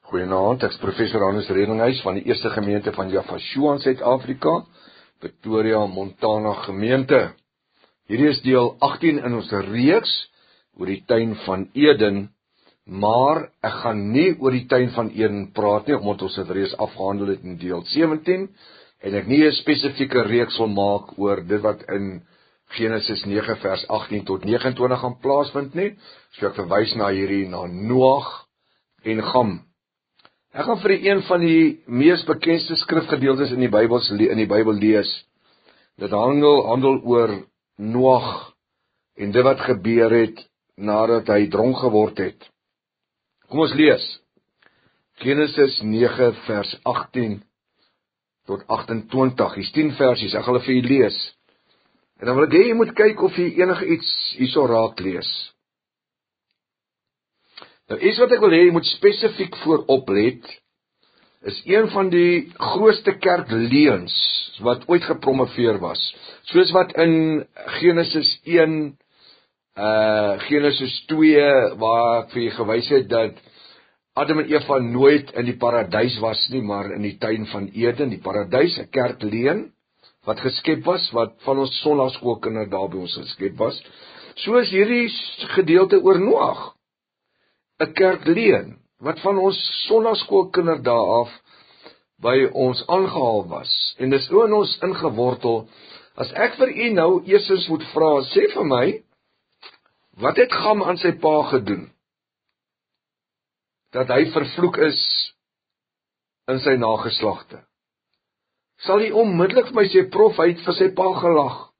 Goeienaand, ek is professor Hannes Redinghuis van die Eerste Gemeente van Yafashua in Suid-Afrika, Pretoria, Montana gemeente. Hierdie is deel 18 in ons reeks oor die tuin van Eden, maar ek gaan nie oor die tuin van Eden praat nie, omdat ons dit reeds afgehandel het in deel 17, en ek nie 'n spesifieke reeks wil maak oor dit wat in Genesis 9 vers 18 tot 29 gaan plaasvind nie, so ek verwys na Noag en Gam. Ek gaan vir een van die mees bekendste skrifgedeeltes in die Bybel lees. Dit handel oor Noag en dit wat gebeur het nadat hy dronk geword het. Kom ons lees. Genesis 9 vers 18 tot 28. Hier's 10 versies, ek gaan hulle vir julle lees. En dan wil ek hê jy moet kyk of jy enige iets hierso raak lees. Nou, iets wat ek wil hê jy moet spesifiek voor oplet, is een van die grootste kerkleuns wat ooit gepromoveer was. Soos wat in Genesis 1, Genesis 2, waar ek vir jy gewys het dat Adam en Eva nooit in die paradys was nie, maar in die tuin van Eden, die paradys, 'n kerkleuen wat geskep was, wat van ons sonnaarskoolkinders daar by ons geskep was. So is hierdie gedeelte oor Noag, 'n kerkleuen wat van ons sonnaarskoolkinders daar af by ons aangehaal was. En dis in ons ingewortel. As ek vir u nou eerstens moet vra, sê vir my, wat het Gam aan sy pa gedoen? Dat hy vervloek is in sy nageslagte. Sal hy onmiddellik vir my sê, prof, hy het vir sy pa gelag.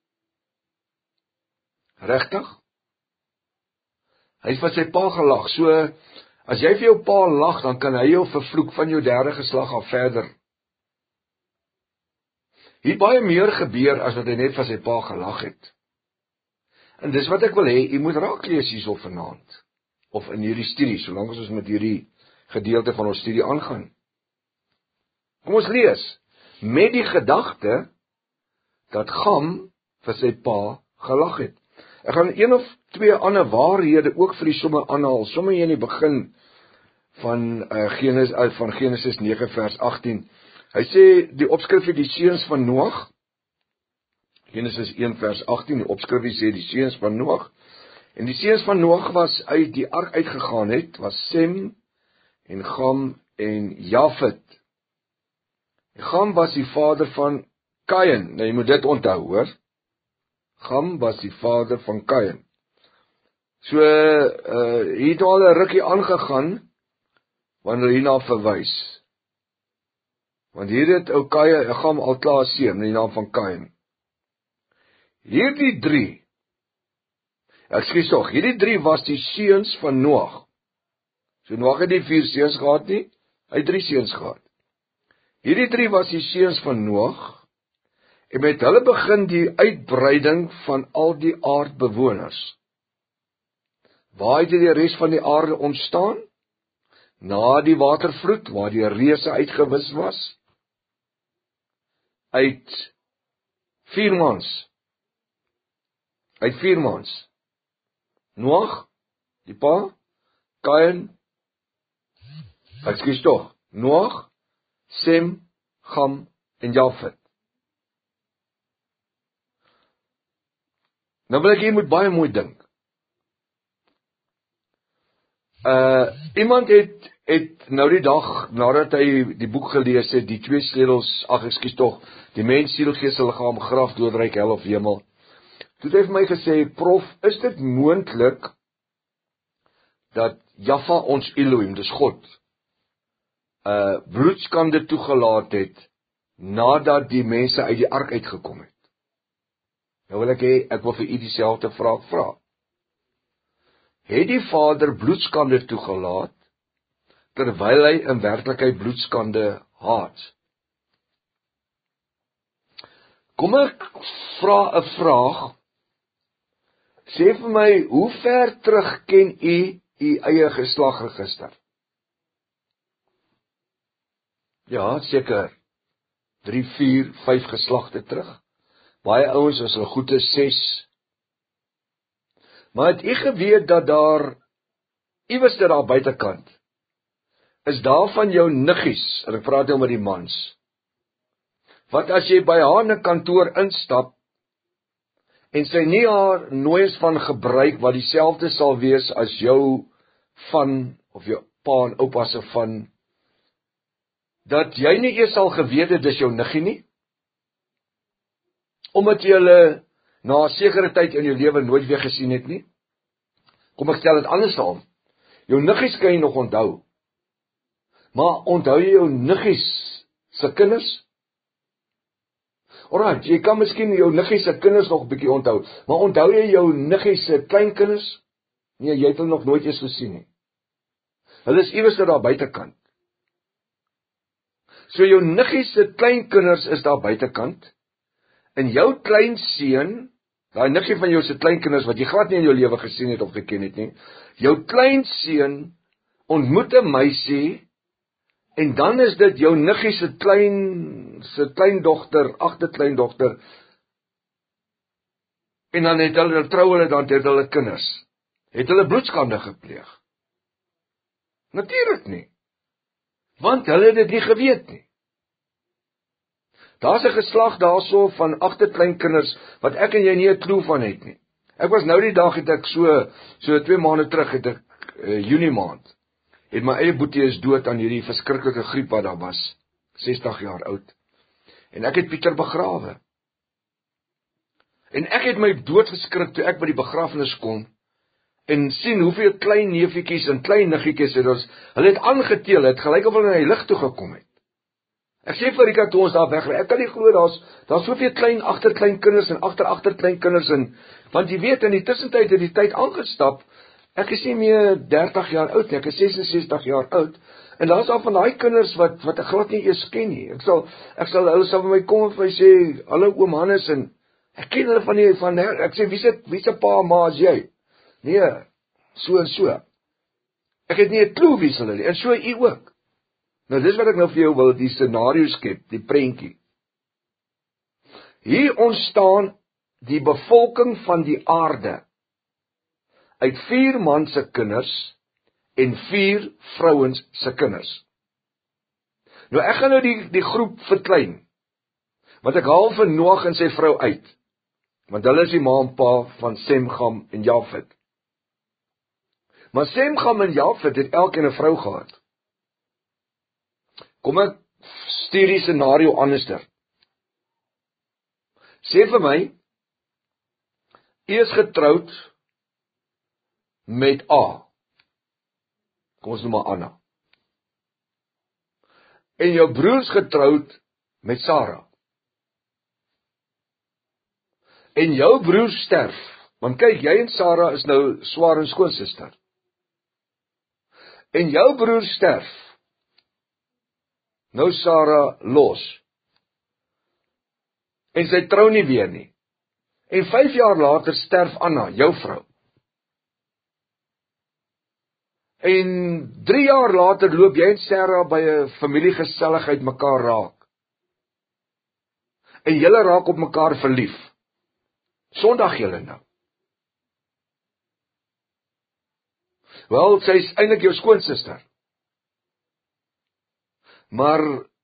Regtig? Hy het vir sy pa gelag. So, as jy vir jou pa lag, dan kan hy jou vervloek van jou derde geslag af verder. Hier baie meer gebeur as wat hy net vir sy pa gelag het. En dis wat ek wil hê, jy moet raak lees hierso vanaand, of in hierdie studie, solank as ons met hierdie gedeelte van ons studie aangaan. Kom ons lees, met die gedagte dat Gam vir sy pa gelag het. Ek gaan een of twee ander waarhede ook vir die somme aanhaal, somme hier in die begin van Genesis 9 vers 18. Hy sê, die opskrif het die seuns van Noag, Genesis 1 vers 18, die opskrif sê die seuns van Noag, en die seuns van Noag was uit die ark uitgegaan het, was Sem en Gam en Jafet. Gam was die vader van Kain. Nou jy moet dit onthou, hoor. Gam was die vader van Kain. So, hier het al 'n rukkie aangegaan, wanneer hierna verwys. Want hier het ou Gam al klaar seun in die naam van Kain. Hierdie drie was die seuns van Noag. So Noag het nie 4 seuns gehad nie, hy het 3 seuns gehad. Hierdie 3 was die seuns van Noag, en met hulle begin die uitbreiding van al die aardbewoners. Waar het die res van die aarde ontstaan? Na die watervloed, waar die reuse uitgewis was, uit 4 mans. Noag, die pa, Kain, Noag, Sem, Gam en Jafet. Nou wil ek jy moet baie mooi dink. Iemand het nou die dag, nadat hy die boek gelees het, die 2 sleutels, die mens, siel, gees, liggaam, graf, doodryk, hel of hemel. Toe het hy vir my gesê, prof, is dit moontlik dat Jahwe, ons Elohim, dis God, bloedskande toegelaat het, nadat die mense uit die ark uitgekom het? Nou wil ek wil vir u dieselfde vraag vra. Het die Vader bloedskande toegelaat, terwyl hy in werklikheid bloedskande haat? Kom ek vra 'n vraag, sê vir my, hoe ver terug ken u eie geslagregister? Ja, seker 3, 4, 5 geslagte terug. Baie ouens as hulle goed is 6. Maar het u geweet dat daar iewers daar buitekant is daar van jou niggies, en ek praat nou met die mans, wat as jy by haar in 'n kantoor instap, en sy nie haar nooies van gebruik, wat dieselfde sal wees as jou van, of jou pa en oupa se van, dat jy nie eers al geweet het, dis jou niggie nie, omdat jy hulle na 'n sekere tyd in jou lewe nooit weer gesien het nie. Kom ek stel dit andersom. Jou niggies kan jy nog onthou. Maar onthou jy jou niggies se kinders? Alraai, jy kan miskien jou niggies se kinders nog 'n bietjie onthou, maar onthou jy jou niggies se kleinkinders? Nee, jy het hulle nog nooit eens gesien nie. Hulle is iewers daar buitekant. So jou niggies se kleinkinders is daar buitekant, en jou kleinseun, daai niggie van jou se kleinkinders wat jy glad nie in jou lewe gesien het of geken het nie, jou kleinseun ontmoet 'n meisie, en dan is dit jou niggie se kleindogter, agterkleindogter, en dan het hulle trou hulle, dan het hulle kinders. Het hulle bloedskande gepleeg? Natuurlik nie. Want hulle het dit nie geweet nie. Daar's 'n geslag daarso van agterkleinkinders wat ek en jy nie 'n klou van het nie. Ek was nou die dag het ek so 2 maande terug het ek Junie maand. Het my eie boetie is dood aan hierdie verskriklike griep wat daar was. 60 jaar oud. En ek het Pieter begrawe. En ek het my doodgeskrik toe ek by die begrafnis kom en sien hoeveel klein neefietjies en klein niggetjies het ons. Hulle het aangeteel, het gelyk of hulle na die lig toe gekom het. Ek sê vir Rika toe ons daar wegry, ek kan nie glo daar's soveel klein agterkleinkinders en agterkleinkinders en want jy weet in die tussentyd het die tyd aangestap. Ek is nie meer 30 jaar oud nie, ek is 66 jaar oud. En daar's al van daai kinders wat ek glad nie eers ken nie. Hulle sal by my kom en vir my sê, "Hallo oom Hannes," en ek ken hulle van ek sê, "Wie se pa ma as jy?" Nee, so en so. Ek het nie 'n klou wie hulle nie, en so u ook. Nou dis wat ek nou vir jou wil, die scenario skep, die prentjie. Hier ontstaan die bevolking van die aarde uit 4 man se kinders en 4 vrouens se kinders. Nou ek gaan nou die groep verklein, want ek haal vir Noag en sy vrou uit, want hulle is die ma en pa van Sem, Gam en Jafet. Maar Sem, Gam en Jafet het elkeen 'n vrou gehad. Kom ek stuur die scenario anderster. Sê vir my, u is getroud met A. Kom ons noem maar Anna. En jou broer is getroud met Sarah. En jou broer sterf, want kyk, jy en Sarah is nou swaar en skoonsister. En jou broer sterf. Nou Sarah los. En sy trou nie weer nie. En 5 jaar later sterf Anna, jou vrou. En 3 jaar later loop jy en Sarah by 'n familiegeselligheid mekaar raak. En julle raak op mekaar verlief. Sondag julle nou. Wel, sy is eintlik jou skoonsister. Maar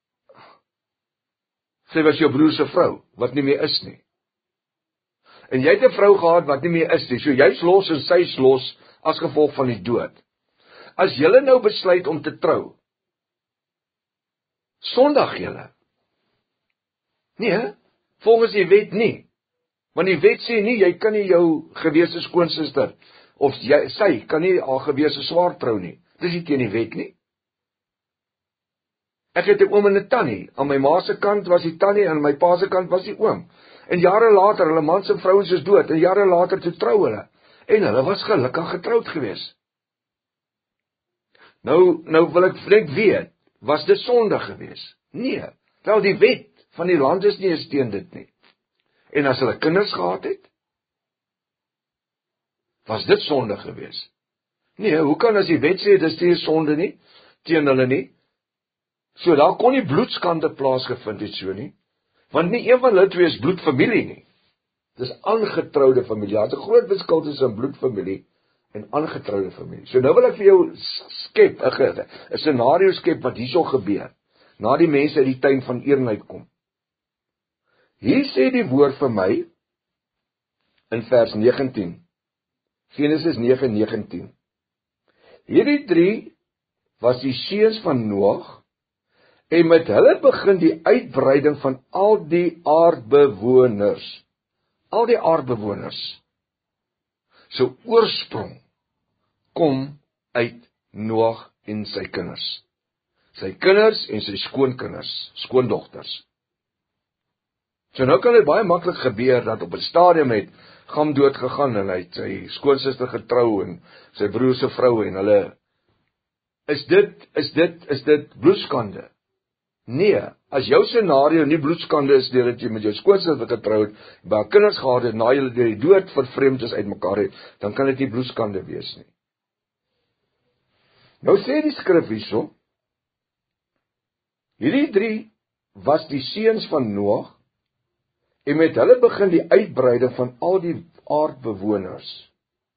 sy was jou broer se vrou, wat nie meer is nie. En jy het 'n vrou gehad wat nie meer is nie, so jy's los en sy's los as gevolg van die dood. As julle nou besluit om te trou, Sondag julle. Nee, volgens die wet nie. Want die wet sê nie, jy kan nie jou gewese skoonsister, of sy kan nie haar gewese swaar trou nie. Dis nie teen die wet nie. Ek het 'n oom en 'n tannie. Aan my ma se kant was die tannie en aan my pa se kant was die oom. En jare later, hulle mans en vrouens is dood. En jare later toe trou hulle. En hulle was gelukkig getroud gewees. Nou wil ek net weet, was dit sonde gewees? Nee. Wel die wet van die land is nie eens teen dit nie. En as hulle kinders gehad het, was dit sonde gewees? Nee, hoe kan as die wet sê dis nie sonde nie, teen hulle nie? So daar kon nie bloedskande plaasgevind het so nie, want nie een van hulle twee is bloedfamilie nie. Dis aangetroude familie. Daar's 'n groot verskil tussen bloedfamilie en aangetroude familie. So nou wil ek vir jou skep, 'n scenario skep wat hierso gebeur, na die mense uit die tuin van Eden uitkom. Hier sê die woord vir my, in vers 19, Genesis 9:19. Hierdie 3 was die seuns van Noag, en met hulle begin die uitbreiding van al die aardbewoners. Al die aardbewoners. So oorsprong kom uit Noag en sy kinders. Sy kinders en sy skoonkinders, skoondogters. So nou kan dit baie maklik gebeur dat op 'n stadium het Gam dood gegaan en hy het sy skoonsister getrou en sy broer se vrou en hulle is dit bloedskande? Nee, as jou scenario nie bloedskande is deurdat jy met jou skoonsister getrou het, baie kinders gehad het, na julle deur die dood vervreemd is uit mekaar het, dan kan dit nie bloedskande wees nie. Nou sê die skrif hierso, hierdie 3 was die seuns van Noag, en met hulle begin die uitbreiding van al die aardbewoners.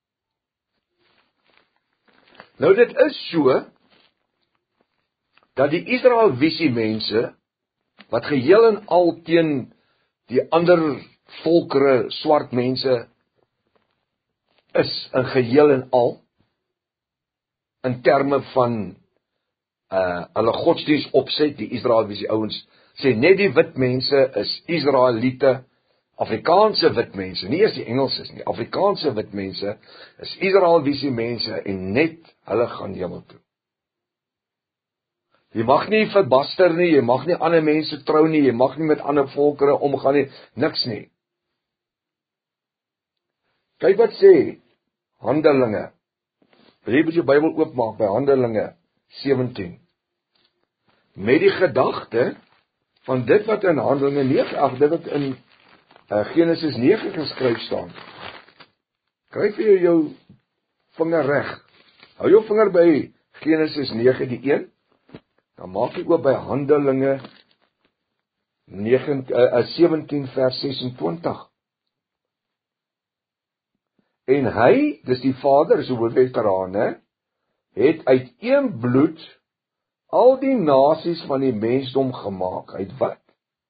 Nou dit is so, dat die Israeliese mense, wat geheel en al teen die ander volkere, swart mense, is in geheel en al, in terme van hulle godsdienst opset, die Israeliese ouens, sê net die wit mense is Israeliete, Afrikaanse wit mense, nie eers die Engels nie, Afrikaanse wit mense is Israeliese mense en net hulle gaan hemel toe. Jy mag nie verbaster nie, jy mag nie ander mense trou nie, jy mag nie met ander volkere omgaan nie, niks nie. Kyk wat sê Handelinge. Wil jy met jou Bybel oopmaak by Handelinge 17. Met die gedagte van dit wat in Handelinge 9, dit wat in Genesis 9 geskryf staan. Kry vir jou vinger reg. Hou jou vinger by Genesis 9 die 1. Dan maak jy oop by Handelinge 17 vers 26. En hy, dis die Vader, is 'n hoofveteraan, het uit een bloed al die nasies van die mensdom gemaak. Uit wat?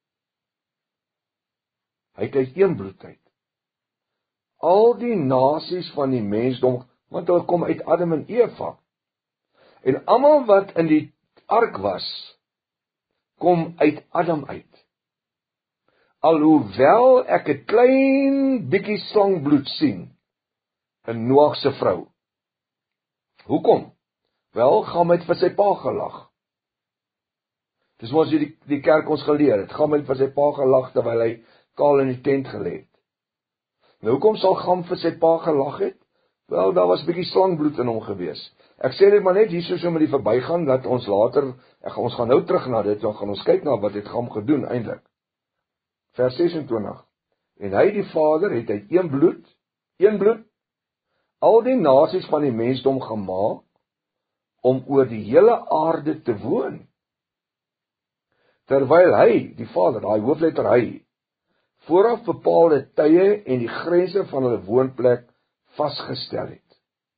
Hy het uit een bloed uit. Al die nasies van die mensdom, want hulle kom uit Adam en Eva. En almal wat in die ark was, kom uit Adam uit. Alhoewel ek 'n klein bietjie slangbloed sien in Noag se vrou. Hoekom? Wel, Gam het vir sy pa gelag. Dis mos die kerk ons geleer het. Gam het vir sy pa gelag terwyl hy kaal in die tent gelê het. Nou hoekom sal Gam vir sy pa gelag het? Wel, daar was 'n bietjie slangbloed in hom gewees. Ek sê dit maar net hierso so met die verbygaan, dat ons later, ons gaan nou terug na dit, dan gaan ons kyk na wat het Gam gedoen eintlik. Vers 26. En hy, die Vader, het uit een bloed, al die nasies van die mensdom gemaak, om oor die hele aarde te woon. Terwyl hy, die Vader, daai hoofletter hy, vooraf bepaalde tye en die grense van hulle woonplek vasgestel het.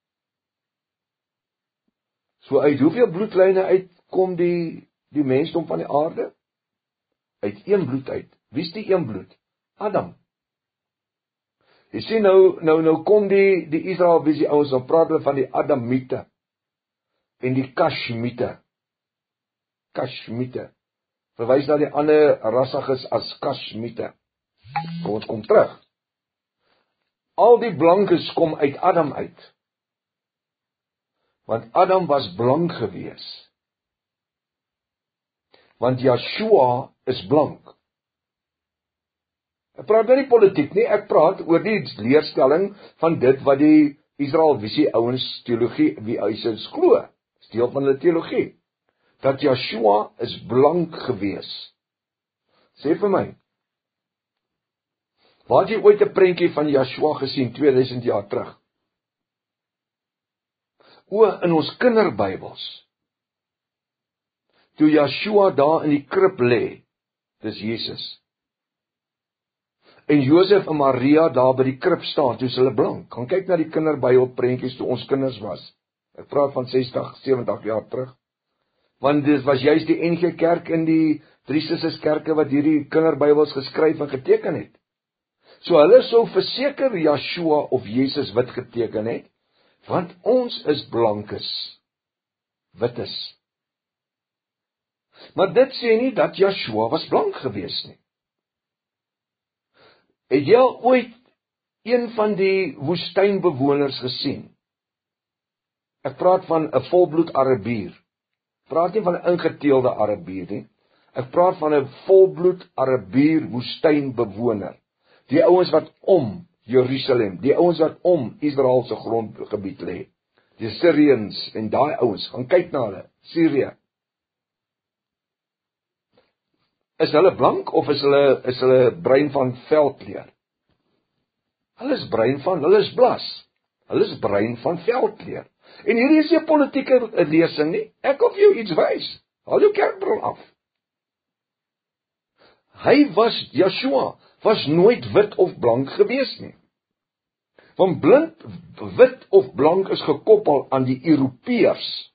So uit hoeveel bloedlyne uit kom die mensdom van die aarde? Uit een bloed uit. Wie is die een bloed? Adam. Jy sien nou kom die Israeliese ouens, dan praat hulle van die Adamiete en die Kashmiete. Kashmiete. Verwys na die ander rassiges as Kashmiete. Kom ons kom terug. Al die blankes kom uit Adam uit. Want Adam was blank gewees. Want Yeshua is blank. Ek praat nie politiek nie, ek praat oor die leerstelling van dit wat die Israeliese ouens teologie, wie huisers glo, is deel van hulle teologie, dat Yeshua is blank gewees. Sê vir my, waar het jy ooit 'n prentjie van Yeshua gesien 2000 jaar terug? In ons kinderbybels. Toe Yeshua daar in die krib lê, dis Jesus. en Josef en Maria daar by die krib staan, toe is hulle blank. Gaan kyk na die kinderbybelprentjies toe ons kinders was. Ek praat van 60, 70 jaar terug. Want dit was juist die NG Kerk en die Drie Susters Kerke wat hierdie kinderbybels geskryf en geteken het. So hulle sou verseker Yeshua of Jesus wit geteken het, want ons is blankes, wit is. Maar dit sê nie dat Yeshua was blank gewees nie. Het jy al ooit een van die woestynbewoners gesien? Ek praat van 'n volbloed Arabier. Ek praat nie van 'n ingeteelde Arabier nie. Ek praat van 'n volbloed Arabier woestynbewoner. Die ouens wat om Jerusalem, die ouens wat om Israel se grondgebied lê. Die Syriërs en daai ouens, gaan kyk na hulle, Sirië. Is hulle blank of is hulle bruin van veldkleur? Hulle is blas. Hulle is bruin van veldkleur. En hierdie is nie 'n politieke lesing nie. Ek wil vir jou iets wys. Haal jou kerkbril af. Yeshua was nooit wit of blank gewees nie. Want wit of blank is gekoppel aan die Europeërs.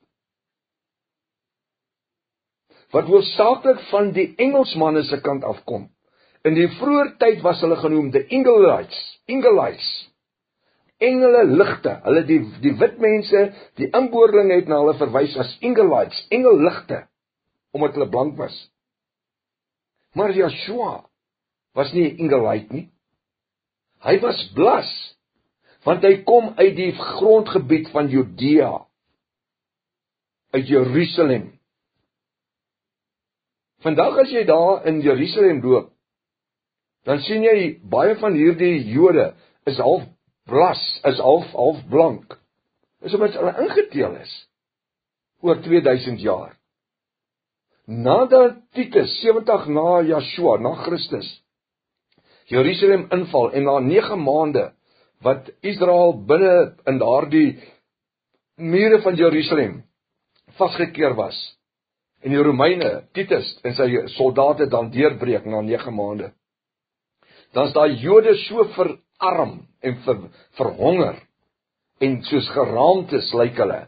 Wat hoofsaaklik van die Engelsmanne se kant afkom. In die vroeë tyd was hulle genoem the Engelites. Engele-ligte. Hulle die wit mense, die inboorlinge het na hulle verwys as Engelites, engelligte, omdat hulle blank was. Maar Yeshua was nie 'n Engelite nie. Hy was blas, want hy kom uit die grondgebied van Judea, uit Jerusalem. Vandag as jy daar in Jerusalem loop, dan sien jy baie van hierdie Jode is half blas, is half blank. Dis omdat hulle ingeteel is oor 2000 jaar. Nadat Titus 70 na Yeshua, na Christus, Jerusalem inval en na 9 maande wat Israel binne in daardie mure van Jerusalem vasgekeer was, en die Romeine, Titus en sy soldate dan deurbreek na 9 maande, dan is daai Jode so verarm en verhonger en soos geraamtes lyk hulle.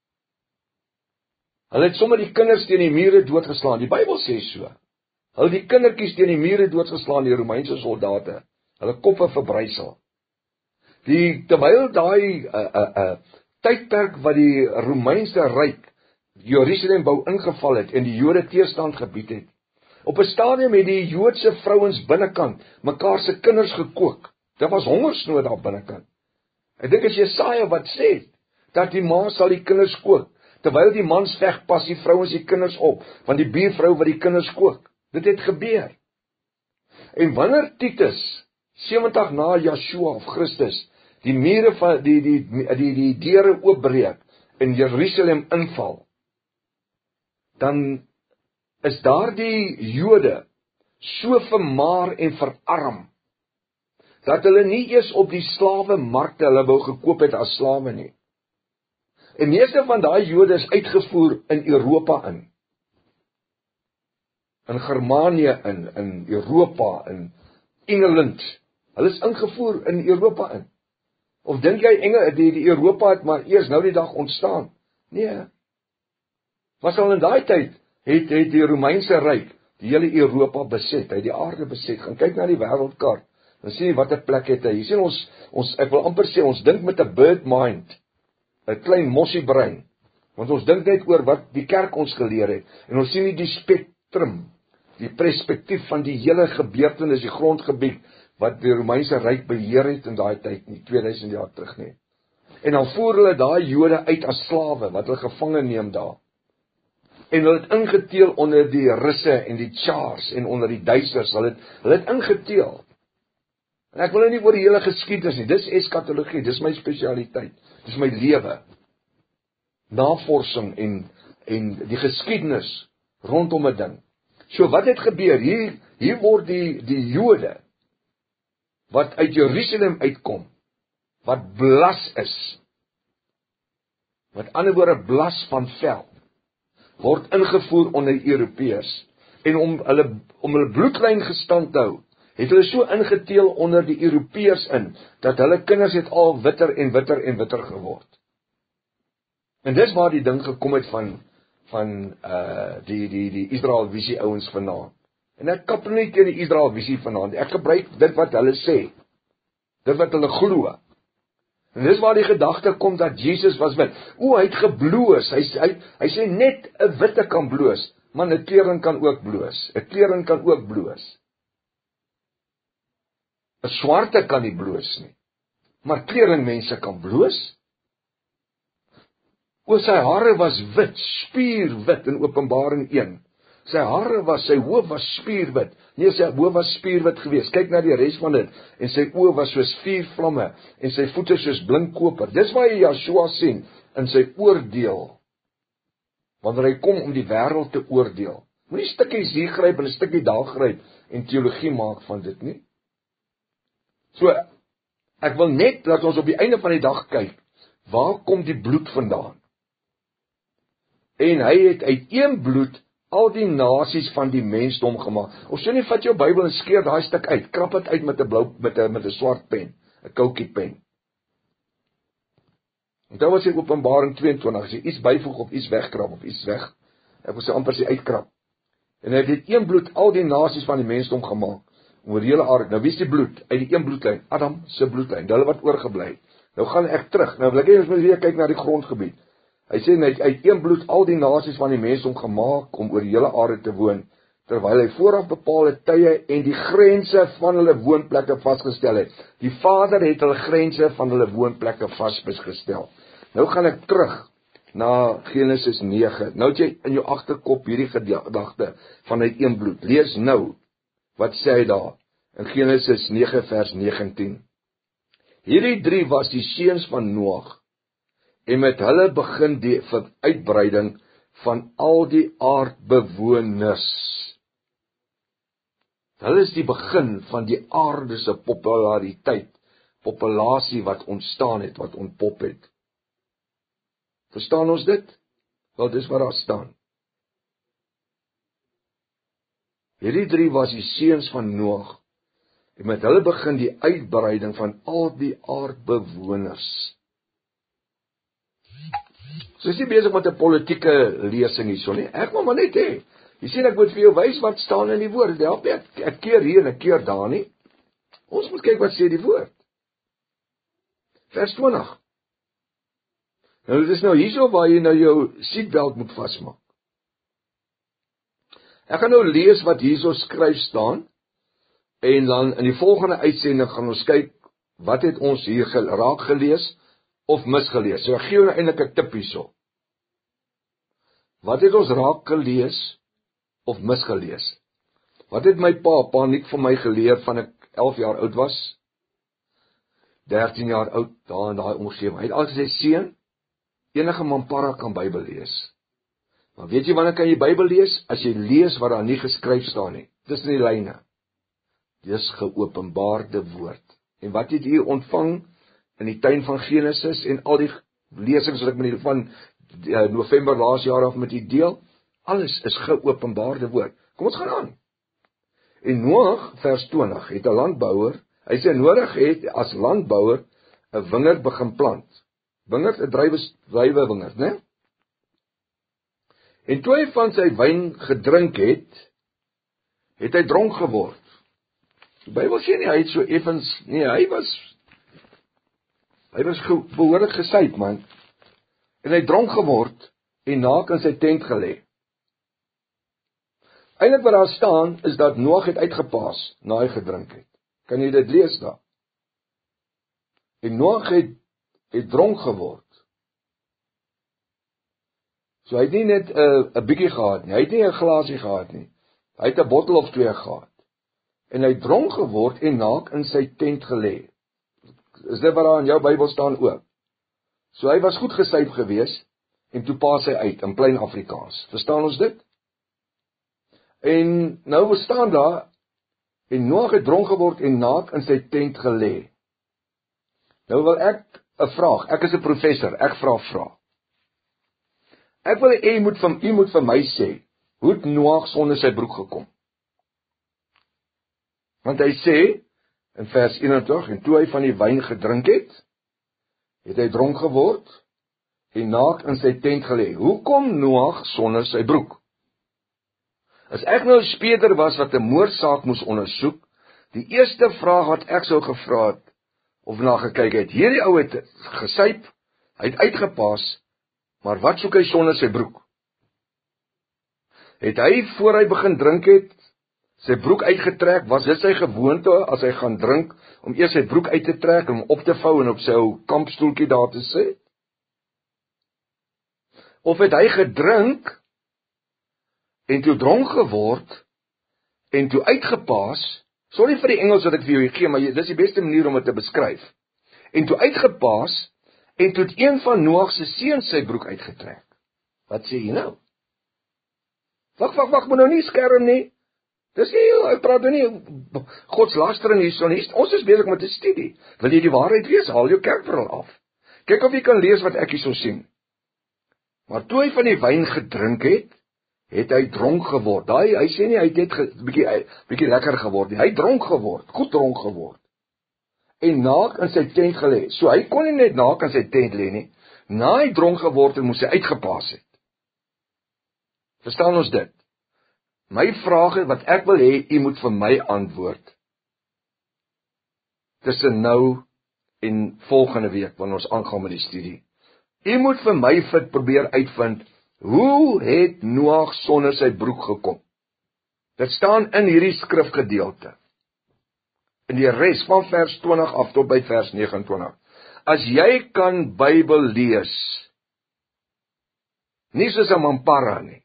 Hulle het sommer die kinders teen die mure doodgeslaan. Die Bybel sê so. Hulle die kindertjies teen die mure doodgeslaan, die Romeinse soldate. Hulle koppe verbrysel. Terwyl daai tydperk wat die Romeinse ryk Jerusalem bou ingeval het en die Jode teerstand gebied het. Op 'n stadium het die Joodse vrouens binnekant mekaar se kinders gekook. Daar was hongersnood daar binnekant. Ek dink as Jesaja wat sê dat die ma sal die kinders kook. Terwyl die mans veg, pas die vrouens die kinders op, want die buurvrou wat die kinders kook. Dit het gebeur. En wanneer Titus 70 na Yeshua of Christus die mure van die deure oopbreek in Jerusalem inval, dan is daardie Jode so vermaar en verarm dat hulle nie eers op die slawemarkte hulle wou gekoop het as slawe nie. En meeste van daai Jode is uitgevoer in Europa in Germanië in Europa, in Engeland. Hulle is ingevoer in Europa in. Of dink jy die Europa het maar eers nou die dag ontstaan? Nee. Was al in daai tyd het die Romeinse ryk die hele Europa beset, hy het die aarde beset. Gaan kyk na die wêreldkaart. Dan sien jy watter plek het hy. Jy sien ons ek wil amper sê ons dink met 'n bird mind. 'n Klein mossie brein. Want ons dink net oor wat die kerk ons geleer het en ons sien nie die spektrum, die perspektief van die hele gebeurtenis, die grondgebied wat die Romeinse ryk beheer het in daai tyd nie 2000 jaar terug nie. En dan voer hulle daai Jode uit as slawe wat hulle gevange neem daar. En hulle het ingeteel onder die Russe en die Tsars en onder die Duitsers. Hulle het ingeteel. En ek wil nie oor die hele geskiedenis nie. Dis eskatologie, dis my spesialiteit. Dis my lewe. Navorsing en die geskiedenis rondom 'n ding. So wat het gebeur? Hier word die Jode wat uit Jerusalem uitkom, wat blas is. Met ander woorde blas van vel, word ingevoer onder die Europeërs. En om hulle bloedlyn gestand te hou, het hulle so ingeteel onder die Europeërs in, dat hulle kinders het al witter en witter en witter geword. En dis waar die ding gekom het van die Israel Visie ouens vanaand. En ek kap nie teen die Israel Visie vanaand, ek gebruik dit wat hulle sê, dit wat hulle glo. En dis waar die gedagte kom dat Jesus was wit. Hy het gebloos, hy sê net 'n witte kan bloos, maar 'n klering kan ook bloos, 'n klering kan ook bloos. 'n Swarte kan nie bloos nie, maar kleringmense kan bloos. Sy hare was wit, spierwit in Openbaring 1. Sy hoof was spierwit. Nee, sy hoof was spierwit geweest. Kyk na die res van dit. En sy oë was soos vuurvlamme en sy voete soos blink koper. Dis waar jy Joshua sien in sy oordeel. Wanneer hy kom om die wêreld te oordeel. Moenie stukkies hier gryp en 'n stukkie daar gryp en teologie maak van dit nie. So, ek wil net dat ons op die einde van die dag kyk, waar kom die bloed vandaan? En hy het uit een bloed al die nasies van die mensdom gemaak. Of so nie, vat jou Bybel en skeer daai stuk uit, krap dit uit met 'n swart pen, 'n koutjie pen. En dan was dit Openbaring 22, as jy iets byvoeg of iets wegkrap of iets weg, ek wil sê amper sê uitkrap. En hy het uit een bloed al die nasies van die mensdom gemaak, oor die hele aarde. Nou wie is die bloed? Uit die een bloedlyn, Adam se bloedlyn, hulle wat oorgebly het. Nou gaan ek terug, nou wil ek eens weer kyk na die grondgebied. Hy sê net uit een bloed al die nasies van die mensdom gemaak om oor die hele aarde te woon, terwyl hy vooraf bepaalde tye en die grense van hulle woonplekke vasgestel het. Die Vader het hulle grense van hulle woonplekke vasgestel. Nou gaan ek terug na Genesis 9. Nou het jy in jou agterkop hierdie gedagte van uit een bloed. Lees nou, wat sê hy daar in Genesis 9 vers 19. Hierdie 3 was die seuns van Noag, en met hulle begin die uitbreiding van al die aardbewoners. Hulle is die begin van die aarde se populasie wat ontstaan het, wat ontpop het. Verstaan ons dit? Wel, dis wat daar staan. Hierdie 3 was die seuns van Noag, en met hulle begin die uitbreiding van al die aardbewoners. So is nie besig met 'n politieke lesing hierso nie. Ek wil maar net hê. Jy sien, ek moet vir jou wys wat staan in die woord. Dit help nie ek keer hier en ek keer daar nie. Ons moet kyk wat sê die woord. Vers 20. Nou dit is nou hierso waar jy nou jou seatbelt moet vasmaak. Ek gaan nou lees wat hierso skryf staan, en dan in die volgende uitsending gaan ons kyk wat het ons hier raak gelees of misgelees. So ek gee jou nou eintlik 'n tip hierso. Wat het ons raak gelees of misgelees? Wat het my pa Niek vir my geleer van ek 11 jaar oud was? 13 jaar oud, daar in daai omgewing. Hy het altyd gesê, seun, enige manpara kan Bybel lees. Maar weet jy wanneer kan jy Bybel lees? As jy lees wat daar nie geskryf staan nie. Dis in die lyne. Dis geopenbaarde woord. En wat het jy ontvang in die tuin van Genesis en al die lesings wat ek met julle van November laas jaar af met u deel? Alles is geopenbaarde woord. Kom ons gaan aan. En Noag, vers 20, het 'n landbouer, hy sê nodig het as landbouer 'n wingerd begin plant. Wingerd, 'n druiwe wingerd, né? En toe hy van sy wyn gedrink het, het hy dronk geword. Die Bybel sê nie, hy het so effens, nee, hy was behoorlik gesuip, man. En hy dronk geword en naak in sy tent gelê. Eintlik wat daar staan, is dat Noag het uitgepaas, na hy gedrink het. Kan jy dit lees daar? En Noag het dronk geword. So hy het nie net 'n bietjie gehad nie, hy het nie 'n glasie gehad nie. Hy het 'n bottel of 2 gehad. En hy dronk geword en naak in sy tent gelê. Is dit wat daar in jou Bybel staan ook? So hy was goed gesuip gewees, en toe paas hy uit, in plain Afrikaans. Verstaan ons dit? En nou staan daar, en Noag het dronk geword en naak in sy tent gelê. Nou wil ek 'n vraag, ek is 'n professor, ek vra. Ek wil u moet vir my sê, hoe het Noag sonder sy broek gekom? Want hy sê in vers 21, en toe hy van die wyn gedrink het, het hy dronk geword en naak in sy tent gelê. Hoekom Noag sonder sy broek? As ek nou 'n speurder was wat 'n moordsaak moes ondersoek, die eerste vraag wat ek sou gevra het, of na gekyk het, hierdie ou het gesuip, hy het uitgepaas, maar wat soek hy sonder sy broek? Het hy, voor hy begin drink het, sy broek uitgetrek? Was dit sy gewoonte, as hy gaan drink, om eers sy broek uit te trek, om op te vou en op sy ou kampstoeltjie daar te sit? Of het hy gedrink, en toe dronk geword, en toe uitgepaas, sorry vir die Engels wat ek vir jou gee, maar dis die beste manier om dit te beskryf, en toe uitgepaas, en toe het een van Noag se seuns sy broek uitgetrek. Wat sê jy nou? Wag, moet nou nie skerm nie. Dis nie, ek praat nou nie godslastering hierso nie. Ons is besig met 'n studie. Wil jy die waarheid weet, haal jou kerkbril af. Kyk of jy kan lees wat ek hierso sien. Maar toe hy van die wyn gedrink het, het hy dronk geword. Hy sê nie hy het net bietjie lekker geword nie. Hy dronk geword, goed dronk geword. En naak in sy tent gelê. So hy kon nie net naak in sy tent lê nie. Na hy dronk geword en moes hy uitgepaas het. Verstaan ons dit? My vraag is wat ek wil hê, u moet vir my antwoord. Tussen nou en volgende week, wanneer ons aangaan met die studie. U moet vir my probeer uitvind, hoe het Noag sonder sy broek gekom? Dit staan in hierdie skrifgedeelte. In die res van vers 20 af tot by vers 29. As jy kan Bybel lees, nie soos 'n mampara nie,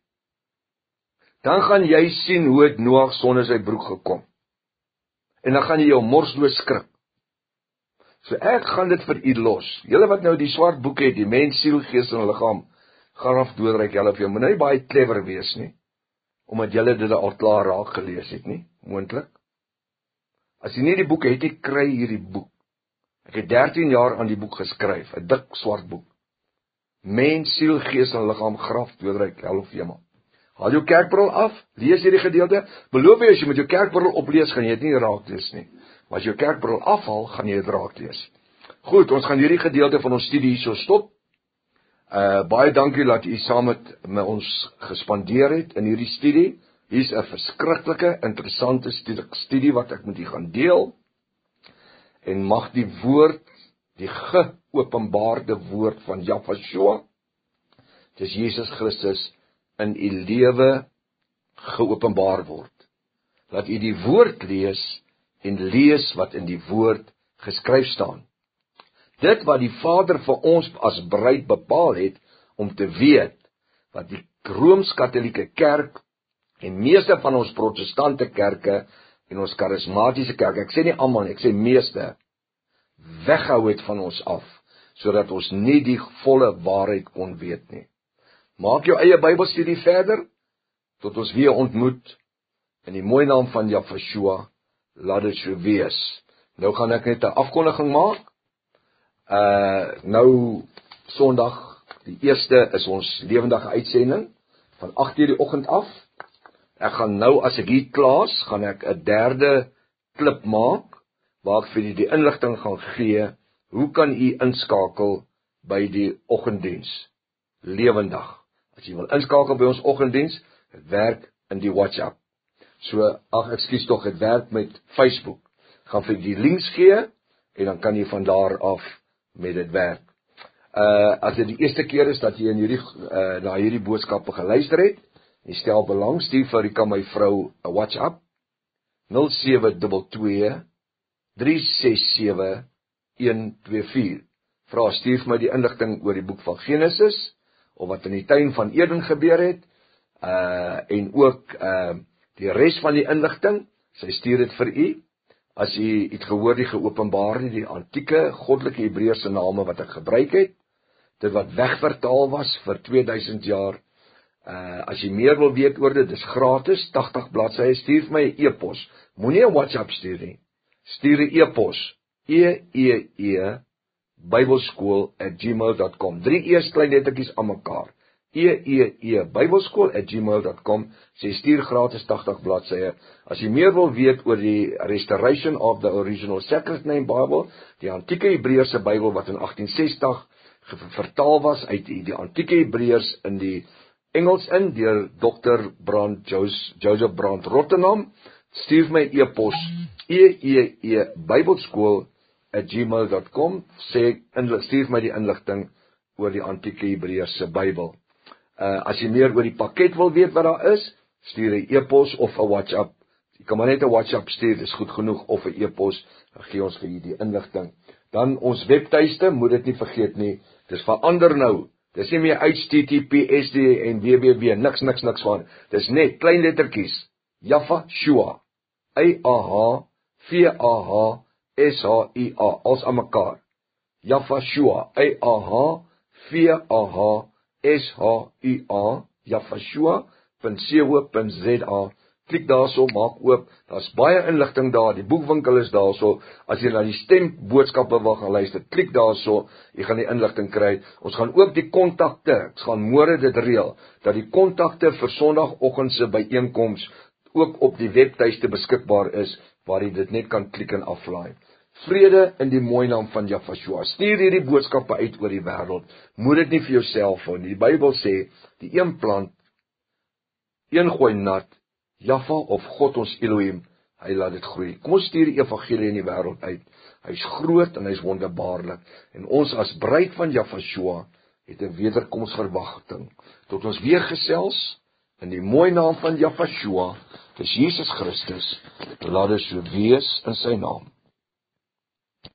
dan gaan jy sien hoe het Noag sonder sy broek gekom. En dan gaan jy jou morsloos skrik. So ek gaan dit vir u los. Julle wat nou die swart boek het, die mens, siel, gees en liggaam, garaf, doodryk, julle of jy moet nie baie clever wees nie, omdat julle dit al klaar raak gelees het nie, moontlik. As jy nie die boek het, jy kry hierdie boek. Ek het 13 jaar aan die boek geskryf, 'n dik swart boek. Mens, siel, gees en liggaam, graf, doodryk, hel of hemel. Haal jou kerkbril af, lees hierdie gedeelte. Beloof jy, as jy met jou kerkbril oplees, gaan jy dit nie raak lees nie. Maar as jy jou kerkbril afhaal, gaan jy dit raak lees. Goed, ons gaan hierdie gedeelte van ons studie hierso stop. Baie dankie dat u saam met ons gespandeer het in hierdie studie. Hier's 'n verskriklike interessante studie wat ek met u gaan deel. En mag die woord, die geopenbaarde woord van Jahweh, dis Jesus Christus, in u lewe geopenbaar word. Laat u die woord lees en lees wat in die woord geskryf staan. Dit wat die Vader vir ons as bruid bepaal het om te weet wat die Rooms-Katolieke Kerk en meeste van ons protestante kerke en ons karismatiese kerk, ek sê nie almal nie, ek sê meeste, weghou het van ons af, sodat ons nie die volle waarheid kon weet nie. Maak jou eie Bybelstudie verder, tot ons weer ontmoet, in die mooi naam van Jahweh, laat dit so wees. Nou gaan ek net 'n afkondiging maak. Nou, Sondag, die 1ste is ons lewendige uitsending, van 8:00 die oggend af. Ek gaan nou, as ek hier klaar, gaan ek 'n derde klip maak, waar ek vir u die inligting gaan gee, hoe kan u inskakel by die oggenddiens, lewendig. As jy wil inskakel by ons oggenddiens, dit werk in die WhatsApp. So, ekskuus tog, dit werk met Facebook. Gaan vir die links gee, en dan kan jy van daar af met dit werk. As dit die eerste keer is dat jy na hierdie boodskappe geluister het, jy stel belang, stuur vir Rika, my vrou, 'n WhatsApp, 0722 367 124. Vra, stuur vir my die inligting oor die boek van Genesis, of wat in die tuin van Eden gebeur het, en ook die res van die inligting, sy stuur dit vir u. As u het gehoor die geopenbaarde, die antieke goddelike Hebreëse name wat ek gebruik het, dit wat wegvertaal was vir 2000 jaar, as jy meer wil weet oor dit, dis gratis, 80 bladsye, stuur vir my 'n e-pos, moenie 'n WhatsApp stuur nie, stuur 'n e-pos, bybelskool@gmail.com, 3 e's klein lettertjies aan mekaar, Bybelskool@gmail.com. Sy stuur gratis 80 bladsye. As jy meer wil weet oor die Restoration of the Original Sacred Name Bible, die antieke Hebreëse Bybel wat in 1860 vertaal was uit die antieke Hebreërs in die Engels deur Dr. Joseph Brand Rotterdam, stuur my e-pos Bybelskool@gmail.com, stuur my die inligting oor die antieke Hebreëse Bybel. As jy meer oor die pakket wil weet wat daar is, stuur 'n e-pos of 'n WhatsApp. Jy kan maar net 'n WhatsApp stuur, dis goed genoeg, of 'n e-pos, dan gee ons vir julle die inligting. Dan ons webtuiste, moet dit nie vergeet nie, dis verander nou. Dis nie meer HTTPS en www, niks van. Dis net klein lettertjies. Yahshua. AHVAHSHIA, als aan mekaar. Yahshua. AHVAHSHIA. Yahshua.co.za. Klik daarso, maak oop. Daar's baie inligting daar. Die boekwinkel is daarso. As jy na die stemboodskappe wil gaan luister, klik daarso. Jy gaan die inligting kry. Ons gaan ook die kontakte, ons gaan môre dit reël, dat die kontakte vir Sondagoggend se byeenkoms ook op die webtuiste beskikbaar is, waar jy dit net kan klik en aflaai. Vrede in die mooi naam van Yahshua. Stuur hierdie boodskappe uit oor die wêreld. Moet dit nie vir jouself hou nie. Die Bybel sê, die een plant, een gooi nat, Jahwe of God ons Elohim, hy laat dit groei. Kom ons stuur die evangelie in die wêreld uit. Hy's groot en hy's wonderbaarlik. En ons as bruid van Yahshua het 'n wederkomsverwagting. Tot ons weer gesels in die mooi naam van Yahshua, dis Jesus Christus. Laat dit so wees in sy naam.